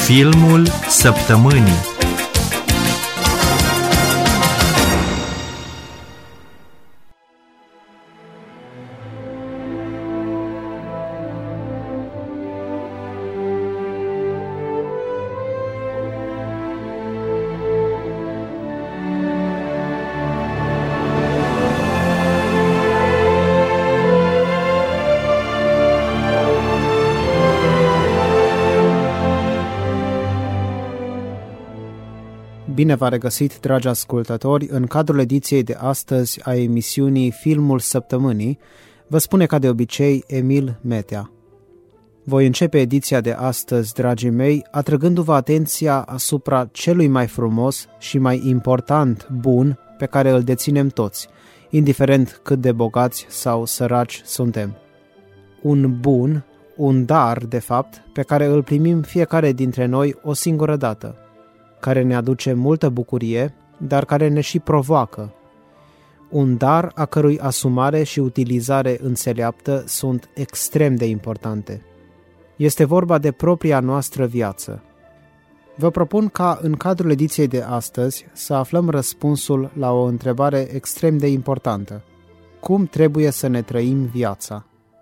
Filmul săptămânii. Bine v-a regăsit, dragi ascultători, în cadrul ediției de astăzi a emisiunii Filmul Săptămânii, vă spune ca de obicei Emil Metea. Voi începe ediția de astăzi, dragii mei, atrăgându-vă atenția asupra celui mai frumos și mai important bun pe care îl deținem toți, indiferent cât de bogați sau săraci suntem. Un bun, un dar, de fapt, pe care îl primim fiecare dintre noi o singură dată, care ne aduce multă bucurie, dar care ne și provoacă. Un dar a cărui asumare și utilizare înțeleaptă sunt extrem de importante. Este vorba de propria noastră viață. Vă propun ca în cadrul ediției de astăzi să aflăm răspunsul la o întrebare extrem de importantă. Cum trebuie să ne trăim viața?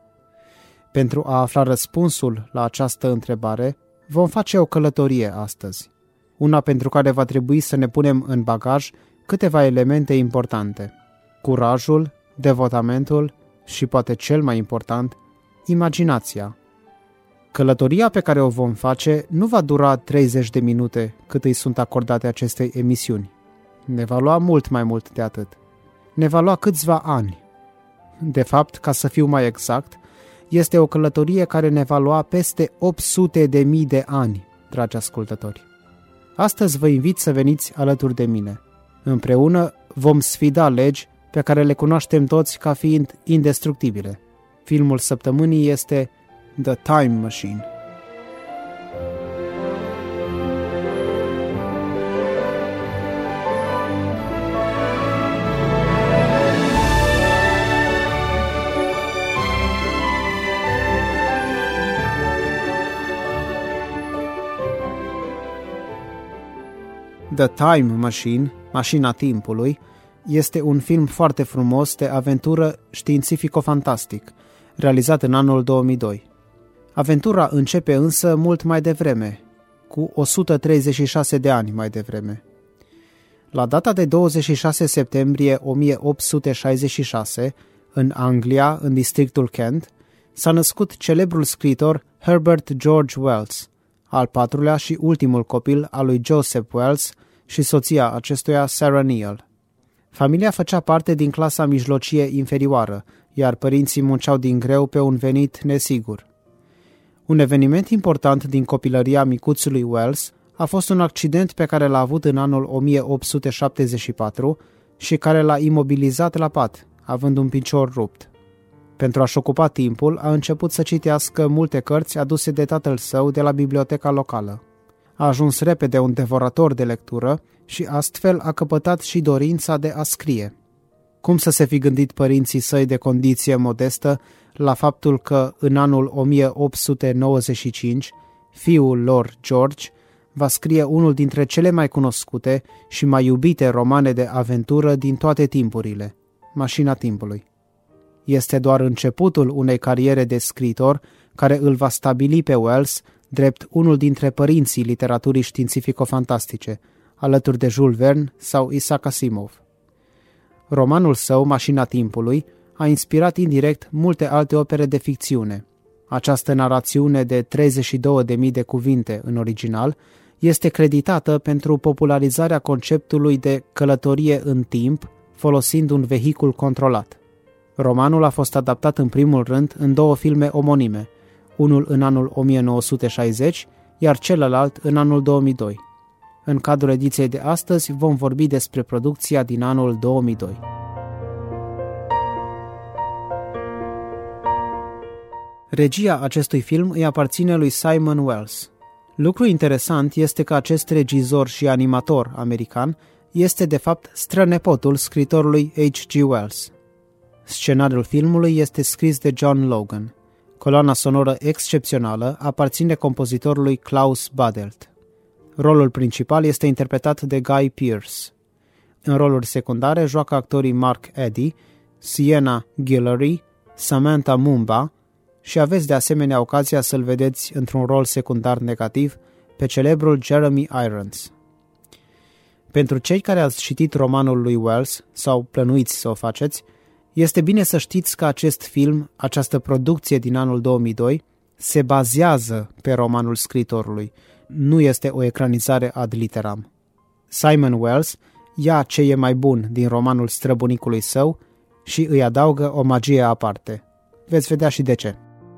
Pentru a afla răspunsul la această întrebare, vom face o călătorie astăzi. Una pentru care va trebui să ne punem în bagaj câteva elemente importante: curajul, devotamentul și, poate cel mai important, imaginația. Călătoria pe care o vom face nu va dura 30 de minute cât îi sunt acordate acestei emisiuni. Ne va lua mult mai mult de atât. Ne va lua câțiva ani. De fapt, ca să fiu mai exact, este o călătorie care ne va lua peste 800.000 de ani, dragi ascultători. Astăzi vă invit să veniți alături de mine. Împreună vom sfida legi pe care le cunoaștem toți ca fiind indestructibile. Filmul săptămânii este The Time Machine. The Time Machine, Mașina Timpului, este un film foarte frumos de aventură științifico-fantastic, realizat în anul 2002. Aventura începe însă mult mai devreme, cu 136 de ani mai devreme. La data de 26 septembrie 1866, în Anglia, în districtul Kent, s-a născut celebrul scriitor Herbert George Wells, al patrulea și ultimul copil al lui Joseph Wells și soția acestuia, Sarah Neal. Familia făcea parte din clasa mijlocie inferioară, iar părinții munceau din greu pe un venit nesigur. Un eveniment important din copilăria micuțului Wells a fost un accident pe care l-a avut în anul 1874 și care l-a imobilizat la pat, având un picior rupt. Pentru a-și ocupa timpul, a început să citească multe cărți aduse de tatăl său de la biblioteca locală. A ajuns repede un devorator de lectură și astfel a căpătat și dorința de a scrie. Cum să se fi gândit părinții săi de condiție modestă la faptul că în anul 1895 fiul lor, George, va scrie unul dintre cele mai cunoscute și mai iubite romane de aventură din toate timpurile, Mașina Timpului. Este doar începutul unei cariere de scriitor care îl va stabili pe Wells drept unul dintre părinții literaturii științifico-fantastice, alături de Jules Verne sau Isaac Asimov. Romanul său, Mașina Timpului, a inspirat indirect multe alte opere de ficțiune. Această narațiune de 32.000 de cuvinte în original este creditată pentru popularizarea conceptului de călătorie în timp, folosind un vehicul controlat. Romanul a fost adaptat în primul rând în două filme omonime, unul în anul 1960, iar celălalt în anul 2002. În cadrul ediției de astăzi vom vorbi despre producția din anul 2002. Regia acestui film îi aparține lui Simon Wells. Lucru interesant este că acest regizor și animator american este de fapt strănepotul scriitorului H.G. Wells. Scenariul filmului este scris de John Logan. Coloana sonoră excepțională aparține compozitorului Klaus Badelt. Rolul principal este interpretat de Guy Pearce. În roluri secundare joacă actorii Mark Eddy, Sienna Guillory, Samantha Mumba și aveți de asemenea ocazia să-l vedeți într-un rol secundar negativ pe celebrul Jeremy Irons. Pentru cei care ați citit romanul lui Wells sau plănuiți să o faceți, este bine să știți că acest film, această producție din anul 2002, se bazează pe romanul scriitorului, nu este o ecranizare ad literam. Simon Wells ia ce e mai bun din romanul străbunicului său și îi adaugă o magie aparte. Veți vedea și de ce.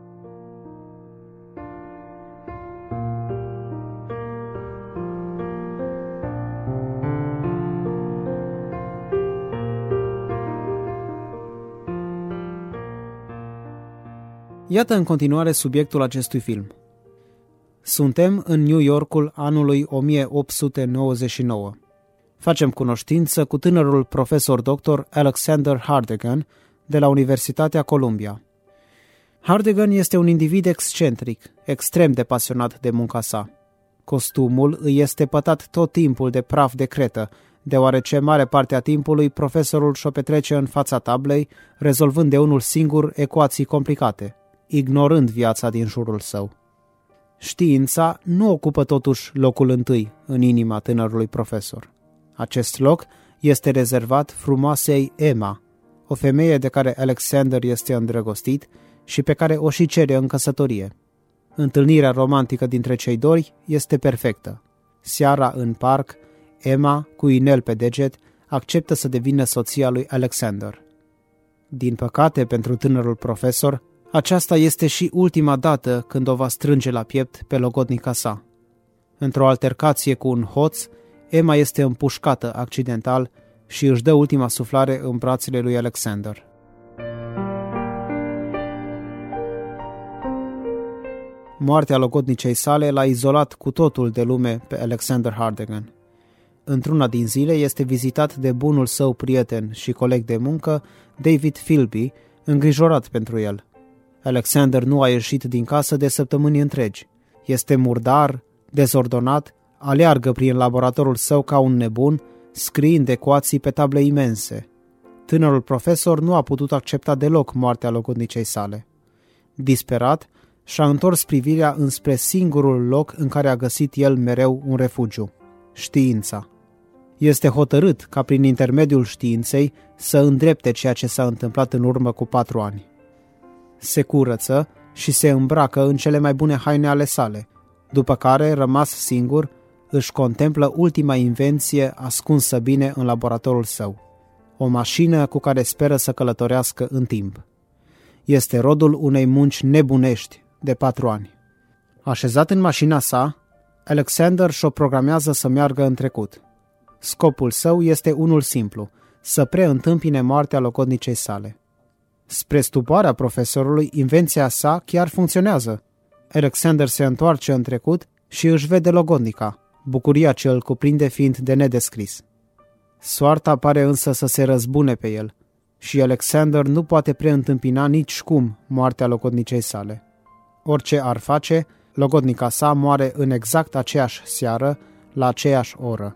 Iată în continuare subiectul acestui film. Suntem în New Yorkul anului 1899. Facem cunoștință cu tânărul profesor dr. Alexander Hardigan de la Universitatea Columbia. Hardigan este un individ excentric, extrem de pasionat de munca sa. Costumul îi este pătat tot timpul de praf de cretă, deoarece mare parte a timpului profesorul și-o petrece în fața tablei, rezolvând de unul singur ecuații complicate, ignorând viața din jurul său. Știința nu ocupă totuși locul întâi în inima tânărului profesor. Acest loc este rezervat frumoasei Emma, o femeie de care Alexander este îndrăgostit și pe care o și cere în căsătorie. Întâlnirea romantică dintre cei doi este perfectă. Seara în parc, Emma, cu inel pe deget, acceptă să devină soția lui Alexander. Din păcate pentru tânărul profesor, aceasta este și ultima dată când o va strânge la piept pe logodnica sa. Într-o altercație cu un hoț, Emma este împușcată accidental și își dă ultima suflare în brațele lui Alexander. Moartea logodnicei sale l-a izolat cu totul de lume pe Alexander Hardigan. Într-una din zile este vizitat de bunul său prieten și coleg de muncă, David Philby, îngrijorat pentru el. Alexander nu a ieșit din casă de săptămâni întregi. Este murdar, dezordonat, aleargă prin laboratorul său ca un nebun, scriind ecuații pe table imense. Tânărul profesor nu a putut accepta deloc moartea logodnicei sale. Disperat, și-a întors privirea înspre singurul loc în care a găsit el mereu un refugiu, știința. Este hotărât ca prin intermediul științei să îndrepte ceea ce s-a întâmplat în urmă cu 4 ani. Se curăță și se îmbracă în cele mai bune haine ale sale, după care, rămas singur, își contemplă ultima invenție ascunsă bine în laboratorul său, o mașină cu care speră să călătorească în timp. Este rodul unei munci nebunești de 4 ani. Așezat în mașina sa, Alexander și-o programează să meargă în trecut. Scopul său este unul simplu, să preîntâmpine moartea logodnicei sale. Spre stupoarea profesorului, invenția sa chiar funcționează. Alexander se întoarce în trecut și își vede logodnica, bucuria ce îl cuprinde fiind de nedescris. Soarta pare însă să se răzbune pe el și Alexander nu poate preîntâmpina nicicum moartea logodnicei sale. Orice ar face, logodnica sa moare în exact aceeași seară, la aceeași oră.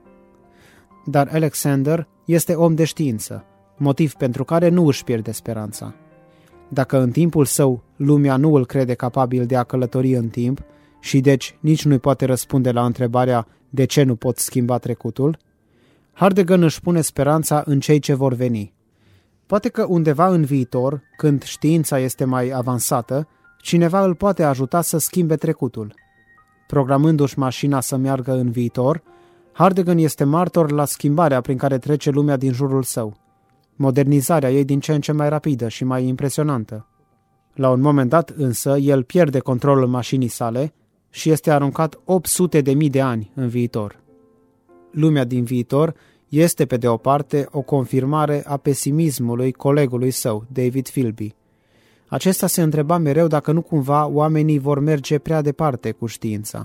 Dar Alexander este om de știință, motiv pentru care nu își pierde speranța. Dacă în timpul său lumea nu îl crede capabil de a călători în timp și deci nici nu-i poate răspunde la întrebarea de ce nu pot schimba trecutul, Hardigan își pune speranța în cei ce vor veni. Poate că undeva în viitor, când știința este mai avansată, cineva îl poate ajuta să schimbe trecutul. Programându-și mașina să meargă în viitor, Hardigan este martor la schimbarea prin care trece lumea din jurul său. Modernizarea ei din ce în ce mai rapidă și mai impresionantă. La un moment dat însă, el pierde controlul mașinii sale și este aruncat 800.000 de ani în viitor. Lumea din viitor este, pe de o parte, o confirmare a pesimismului colegului său, David Philby. Acesta se întreba mereu dacă nu cumva oamenii vor merge prea departe cu știința.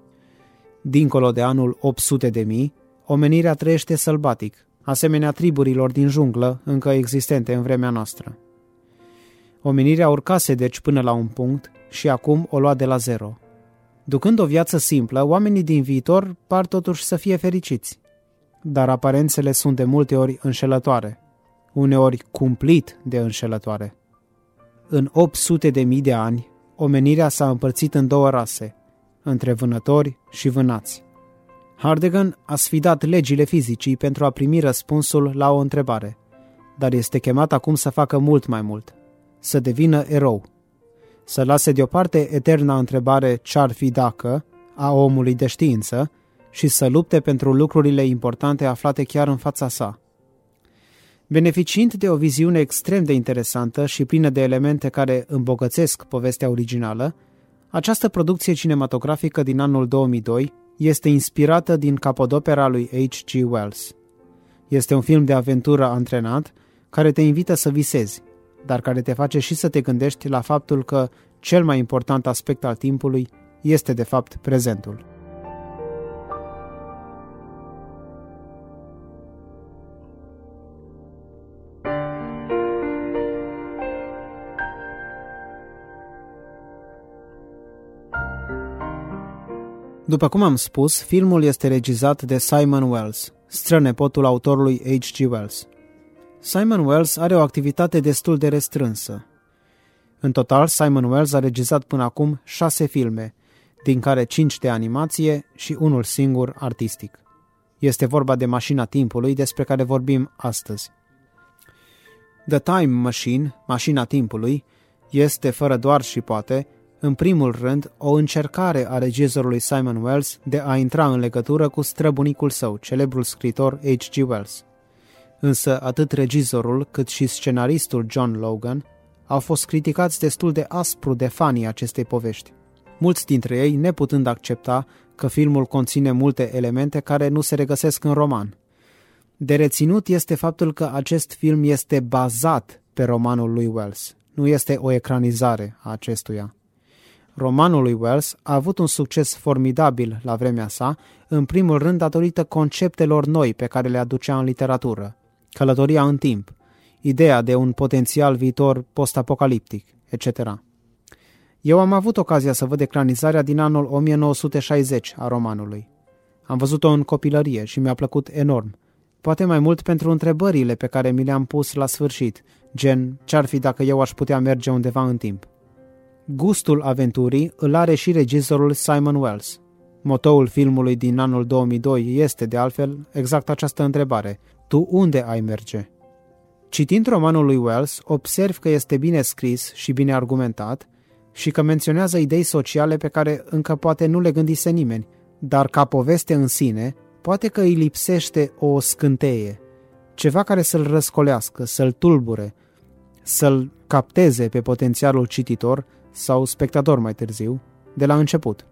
Dincolo de anul 800.000, omenirea trăiește sălbatic, asemenea triburilor din junglă încă existente în vremea noastră. Omenirea urcase deci până la un punct și acum o lua de la zero. Ducând o viață simplă, oamenii din viitor par totuși să fie fericiți. Dar aparențele sunt de multe ori înșelătoare, uneori cumplit de înșelătoare. În 800.000 de ani, omenirea s-a împărțit în două rase, între vânători și vânați. Hardegen a sfidat legile fizicii pentru a primi răspunsul la o întrebare, dar este chemat acum să facă mult mai mult, să devină erou, să lase deoparte eterna întrebare ce-ar fi dacă a omului de știință și să lupte pentru lucrurile importante aflate chiar în fața sa. Beneficiind de o viziune extrem de interesantă și plină de elemente care îmbogățesc povestea originală, această producție cinematografică din anul 2002 este inspirată din capodopera lui H.G. Wells. Este un film de aventură antrenat care te invită să visezi, dar care te face și să te gândești la faptul că cel mai important aspect al timpului este de fapt prezentul. După cum am spus, filmul este regizat de Simon Wells, strănepotul autorului H.G. Wells. Simon Wells are o activitate destul de restrânsă. În total, Simon Wells a regizat până acum 6 filme, din care 5 de animație și unul singur artistic. Este vorba de Mașina timpului, despre care vorbim astăzi. The Time Machine, Mașina timpului, este, fără doar și poate, în primul rând, o încercare a regizorului Simon Wells de a intra în legătură cu străbunicul său, celebrul scriitor H.G. Wells. Însă atât regizorul cât și scenaristul John Logan au fost criticați destul de aspru de fanii acestei povești, mulți dintre ei neputând accepta că filmul conține multe elemente care nu se regăsesc în roman. De reținut este faptul că acest film este bazat pe romanul lui Wells, nu este o ecranizare a acestuia. Romanul lui Wells a avut un succes formidabil la vremea sa, în primul rând datorită conceptelor noi pe care le aducea în literatură, călătoria în timp, ideea de un potențial viitor post-apocaliptic, etc. Eu am avut ocazia să văd ecranizarea din anul 1960 a romanului. Am văzut-o în copilărie și mi-a plăcut enorm, poate mai mult pentru întrebările pe care mi le-am pus la sfârșit, gen ce-ar fi dacă eu aș putea merge undeva în timp. Gustul aventurii îl are și regizorul Simon Wells. Motoul filmului din anul 2002 este, de altfel, exact această întrebare. Tu unde ai merge? Citind romanul lui Wells, observ că este bine scris și bine argumentat și că menționează idei sociale pe care încă poate nu le gândise nimeni, dar ca poveste în sine, poate că îi lipsește o scânteie, ceva care să-l răscolească, să-l tulbure, să-l capteze pe potențialul cititor sau spectator mai târziu, de la început.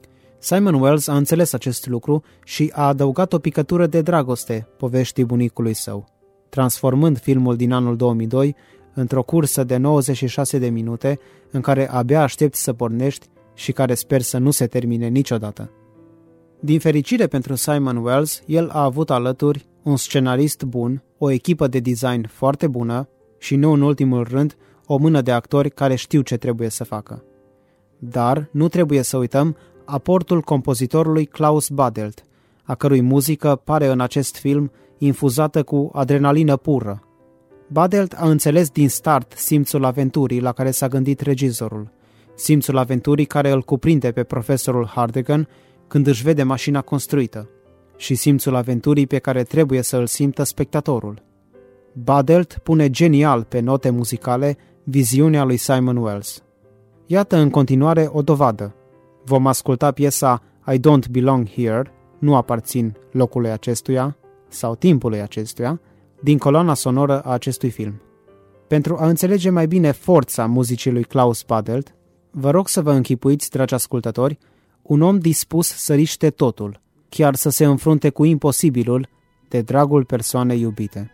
Simon Wells a înțeles acest lucru și a adăugat o picătură de dragoste poveștii bunicului său, transformând filmul din anul 2002 într-o cursă de 96 de minute în care abia aștepți să pornești și care sper să nu se termine niciodată. Din fericire pentru Simon Wells, el a avut alături un scenarist bun, o echipă de design foarte bună și, nu în ultimul rând, o mână de actori care știu ce trebuie să facă. Dar nu trebuie să uităm aportul compozitorului Klaus Badelt, a cărui muzică pare în acest film infuzată cu adrenalină pură. Badelt a înțeles din start simțul aventurii la care s-a gândit regizorul, simțul aventurii care îl cuprinde pe profesorul Hardegen când își vede mașina construită și simțul aventurii pe care trebuie să îl simtă spectatorul. Badelt pune genial pe note muzicale viziunea lui Simon Wells. Iată în continuare o dovadă. Vom asculta piesa I Don't Belong Here, nu aparțin locului acestuia sau timpului acestuia, din coloana sonoră a acestui film. Pentru a înțelege mai bine forța muzicii lui Klaus Badelt, vă rog să vă închipuiți, dragi ascultători, un om dispus să riște totul, chiar să se înfrunte cu imposibilul de dragul persoanei iubite.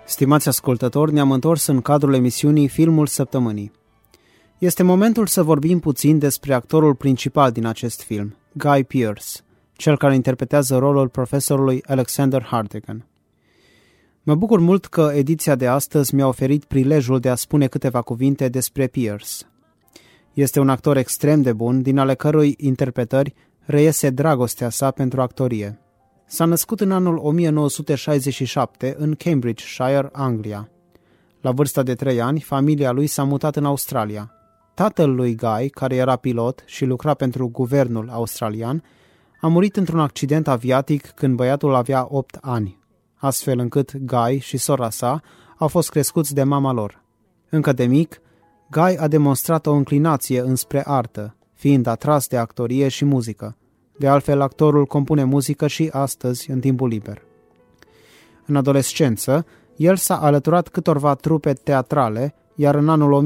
Stimați ascultători, ne-am întors în cadrul emisiunii Filmul Săptămânii. Este momentul să vorbim puțin despre actorul principal din acest film, Guy Pearce, cel care interpretează rolul profesorului Alexander Hartigan. Mă bucur mult că ediția de astăzi mi-a oferit prilejul de a spune câteva cuvinte despre Pearce. Este un actor extrem de bun, din ale cărui interpretări reiese dragostea sa pentru actorie. S-a născut în anul 1967 în Cambridgeshire, Anglia. La vârsta de 3 ani, familia lui s-a mutat în Australia. Tatăl lui Guy, care era pilot și lucra pentru guvernul australian, a murit într-un accident aviatic când băiatul avea 8 ani, astfel încât Guy și sora sa au fost crescuți de mama lor. Încă de mic, Guy a demonstrat o înclinație înspre artă, fiind atras de actorie și muzică. De altfel, actorul compune muzică și astăzi, în timpul liber. În adolescență, el s-a alăturat câtorva trupe teatrale, iar în anul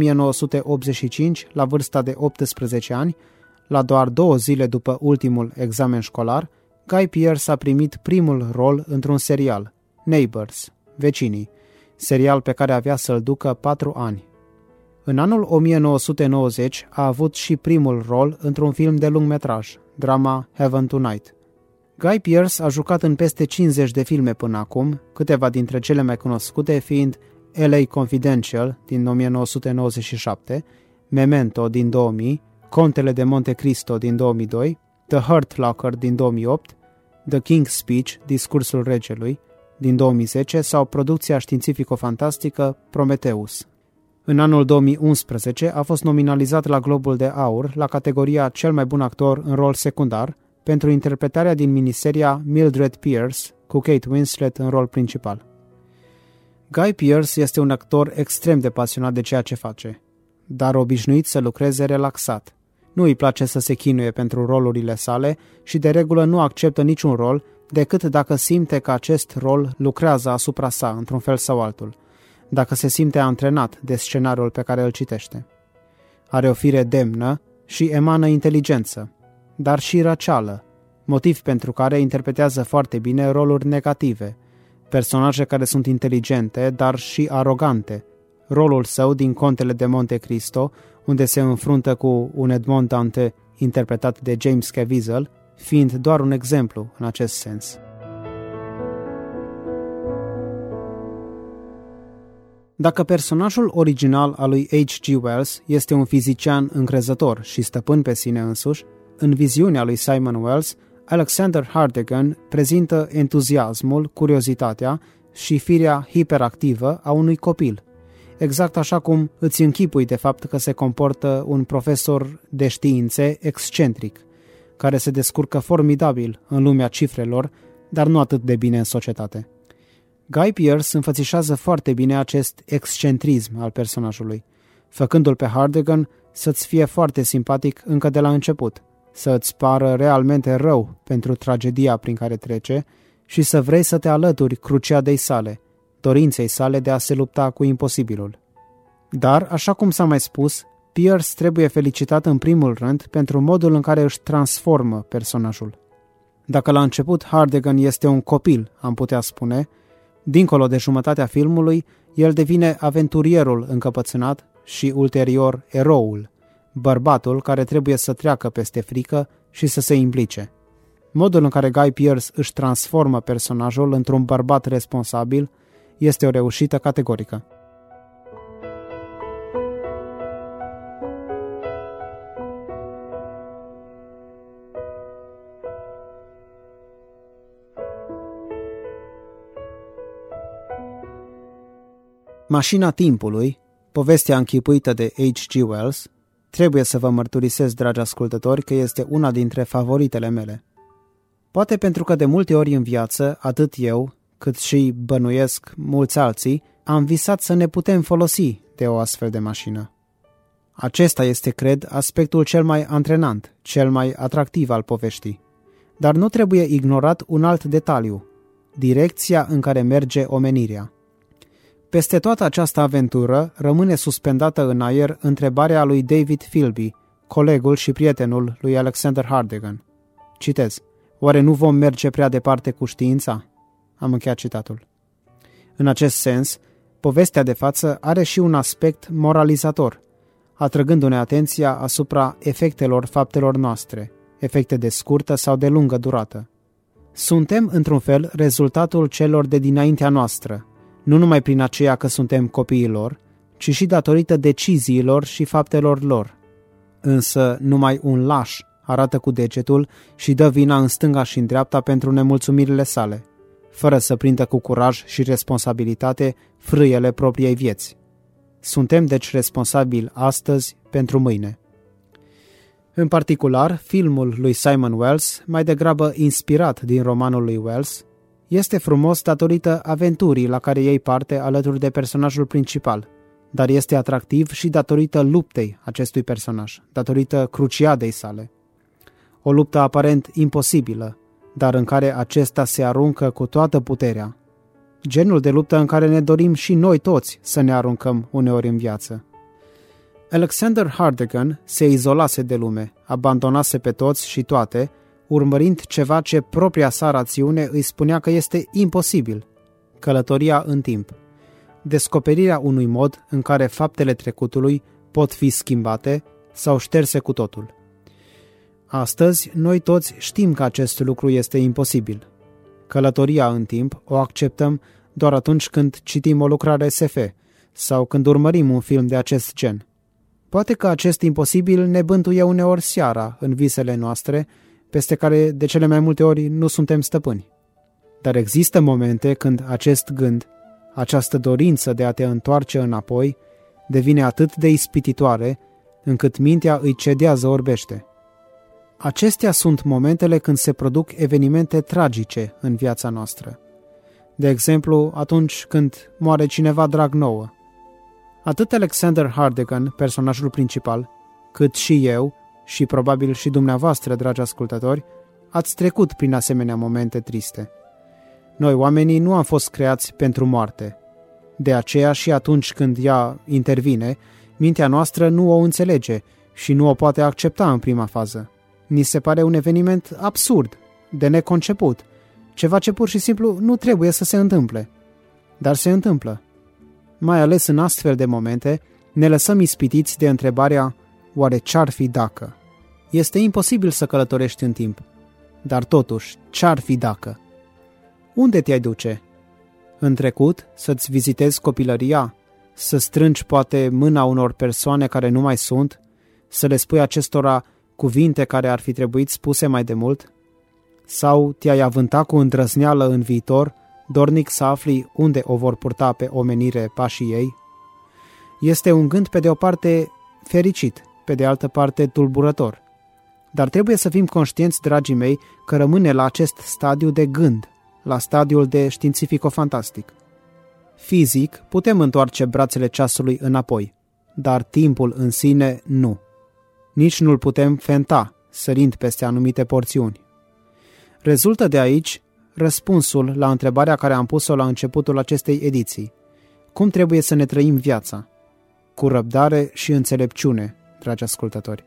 1985, la vârsta de 18 ani, la doar 2 zile după ultimul examen școlar, Guy Pearce a primit primul rol într-un serial, Neighbours, Vecinii, serial pe care avea să-l ducă 4 ani. În anul 1990 a avut și primul rol într-un film de lungmetraj, drama Heaven Tonight. Guy Pearce a jucat în peste 50 de filme până acum, câteva dintre cele mai cunoscute fiind LA Confidential din 1997, Memento din 2000, Contele de Monte Cristo din 2002, The Hurt Locker din 2008, The King's Speech, Discursul Regelui din 2010 sau producția științifico-fantastică Prometheus. În anul 2011 a fost nominalizat la Globul de Aur la categoria Cel mai bun actor în rol secundar pentru interpretarea din miniseria Mildred Pierce cu Kate Winslet în rol principal. Guy Pearce este un actor extrem de pasionat de ceea ce face, dar obișnuit să lucreze relaxat. Nu îi place să se chinuie pentru rolurile sale și de regulă nu acceptă niciun rol decât dacă simte că acest rol lucrează asupra sa într-un fel sau altul, dacă se simte antrenat de scenariul pe care îl citește. Are o fire demnă și emană inteligență, dar și răceală, motiv pentru care interpretează foarte bine roluri negative, personaje care sunt inteligente, dar și arogante. Rolul său din Contele de Monte Cristo, unde se înfruntă cu un Edmond Dante interpretat de James Caviezel, fiind doar un exemplu în acest sens. Dacă personajul original al lui H.G. Wells este un fizician încrezător și stăpân pe sine însuși, în viziunea lui Simon Wells, Alexander Hartigan prezintă entuziasmul, curiozitatea și firea hiperactivă a unui copil, exact așa cum îți închipui de fapt că se comportă un profesor de științe excentric, care se descurcă formidabil în lumea cifrelor, dar nu atât de bine în societate. Guy Pearce înfățișează foarte bine acest excentrism al personajului, făcându-l pe Hartigan să-ți fie foarte simpatic încă de la început, să îți pară realmente rău pentru tragedia prin care trece și să vrei să te alături cruciadei sale, dorinței sale de a se lupta cu imposibilul. Dar, așa cum s-a mai spus, Pearce trebuie felicitat în primul rând pentru modul în care își transformă personajul. Dacă la început Hartigan este un copil, am putea spune, dincolo de jumătatea filmului, el devine aventurierul încăpățânat și ulterior eroul, bărbatul care trebuie să treacă peste frică și să se implice. Modul în care Guy Pearce își transformă personajul într-un bărbat responsabil este o reușită categorică. Mașina timpului, povestea închipuită de H.G. Wells, trebuie să vă mărturisesc, dragi ascultători, că este una dintre favoritele mele. Poate pentru că de multe ori în viață, atât eu, cât și bănuiesc mulți alții, am visat să ne putem folosi de o astfel de mașină. Acesta este, cred, aspectul cel mai antrenant, cel mai atractiv al poveștii. Dar nu trebuie ignorat un alt detaliu, direcția în care merge omenirea. Peste toată această aventură rămâne suspendată în aer întrebarea lui David Philby, colegul și prietenul lui Alexander Hartigan. Citez: oare nu vom merge prea departe cu știința? Am încheiat citatul. În acest sens, Povestea de față are și un aspect moralizator, atrăgându-ne atenția asupra efectelor faptelor noastre, efecte de scurtă sau de lungă durată. Suntem, într-un fel, rezultatul celor de dinaintea noastră, nu numai prin aceea că suntem copiii lor, ci și datorită deciziilor și faptelor lor. Însă numai un laș arată cu degetul și dă vina în stânga și în dreapta pentru nemulțumirile sale, fără să prindă cu curaj și responsabilitate frâiele propriei vieți. Suntem deci responsabili astăzi pentru mâine. În particular, filmul lui Simon Wells, mai degrabă inspirat din romanul lui Wells, este frumos datorită aventurii la care iei parte alături de personajul principal, dar este atractiv și datorită luptei acestui personaj, datorită cruciadei sale. O luptă aparent imposibilă, dar în care acesta se aruncă cu toată puterea. Genul de luptă în care ne dorim și noi toți să ne aruncăm uneori în viață. Alexander Hardigan se izolase de lume, abandonase pe toți și toate, urmărind ceva ce propria sa rațiune îi spunea că este imposibil, călătoria în timp, descoperirea unui mod în care faptele trecutului pot fi schimbate sau șterse cu totul. Astăzi, noi toți știm că acest lucru este imposibil. Călătoria în timp o acceptăm doar atunci când citim o lucrare SF sau când urmărim un film de acest gen. Poate că acest imposibil ne bântuie uneori seara în visele noastre, peste care de cele mai multe ori nu suntem stăpâni. Dar există momente când acest gând, această dorință de a te întoarce înapoi, devine atât de ispititoare, încât mintea îi cedează orbește. Acestea sunt momentele când se produc evenimente tragice în viața noastră. De exemplu, atunci când moare cineva drag nouă. Atât Alexander Hardigan, personajul principal, cât și eu, și probabil și dumneavoastră, dragi ascultători, ați trecut prin asemenea momente triste. Noi, oamenii, nu am fost creați pentru moarte. De aceea și atunci când ea intervine, mintea noastră nu o înțelege și nu o poate accepta în prima fază. Ni se pare un eveniment absurd, de neconceput, ceva ce pur și simplu nu trebuie să se întâmple. Dar se întâmplă. Mai ales în astfel de momente, ne lăsăm ispitiți de întrebarea: oare ce-ar fi dacă? Este imposibil să călătorești în timp. Dar totuși, ce-ar fi dacă? Unde te-ai duce? În trecut, să-ți vizitezi copilăria? Să strângi poate mâna unor persoane care nu mai sunt? Să le spui acestora cuvinte care ar fi trebuit spuse mai de mult? Sau te-ai avânta cu îndrăzneală în viitor, dornic să afli unde o vor purta pe omenire pașii ei? Este un gând pe de o parte fericit, pe de altă parte tulburător. Dar trebuie să fim conștienți, dragii mei, că rămâne la acest stadiu de gând, la stadiul de științifico-fantastic. Fizic, putem întoarce brațele ceasului înapoi, dar timpul în sine nu. Nici nu-l putem fenta, sărind peste anumite porțiuni. Rezultă de aici răspunsul la întrebarea care am pus-o la începutul acestei ediții. Cum trebuie să ne trăim viața? Cu răbdare și înțelepciune, dragi ascultători.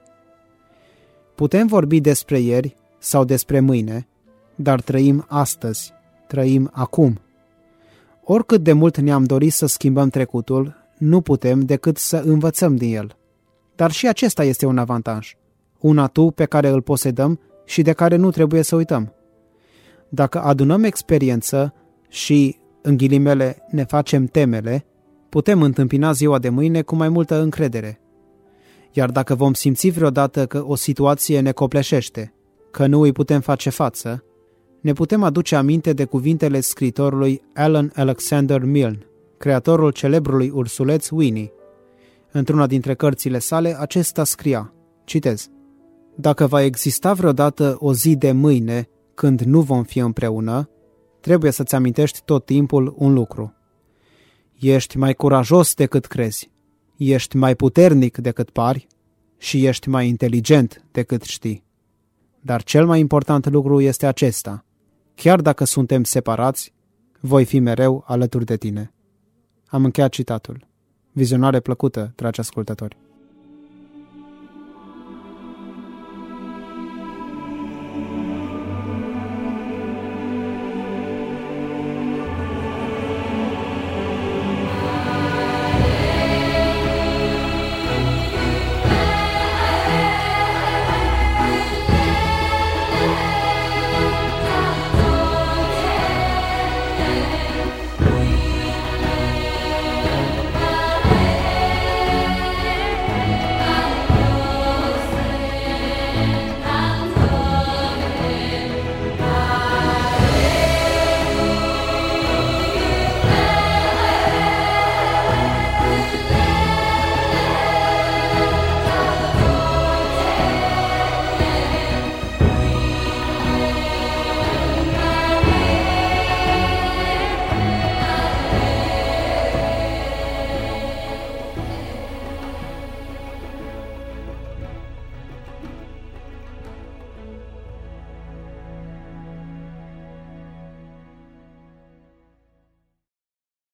Putem vorbi despre ieri sau despre mâine, dar trăim astăzi, trăim acum. Oricât de mult ne-am dorit să schimbăm trecutul, nu putem decât să învățăm din el. Dar și acesta este un avantaj, un atu pe care îl posedăm și de care nu trebuie să uităm. Dacă adunăm experiență și, în ghilimele, ne facem temele, putem întâmpina ziua de mâine cu mai multă încredere. Iar dacă vom simți vreodată că o situație ne copleșește, că nu îi putem face față, ne putem aduce aminte de cuvintele scriitorului Alan Alexander Milne, creatorul celebrului ursuleț Winnie. Într-una dintre cărțile sale, acesta scria, citez: dacă va exista vreodată o zi de mâine când nu vom fi împreună, trebuie să-ți amintești tot timpul un lucru. Ești mai curajos decât crezi, ești mai puternic decât pari și ești mai inteligent decât știi. Dar cel mai important lucru este acesta: chiar dacă suntem separați, voi fi mereu alături de tine. Am încheiat citatul. Vizionare plăcută, dragi ascultători!